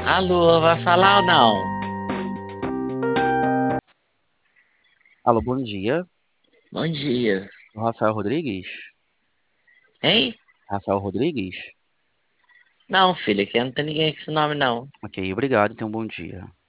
Alô, vai falar ou não? Alô, bom dia. Bom dia. O Rafael Rodrigues? Hein? Rafael Rodrigues? Não, filho, aqui não tem ninguém com esse nome, não. Ok, obrigado, então bom dia.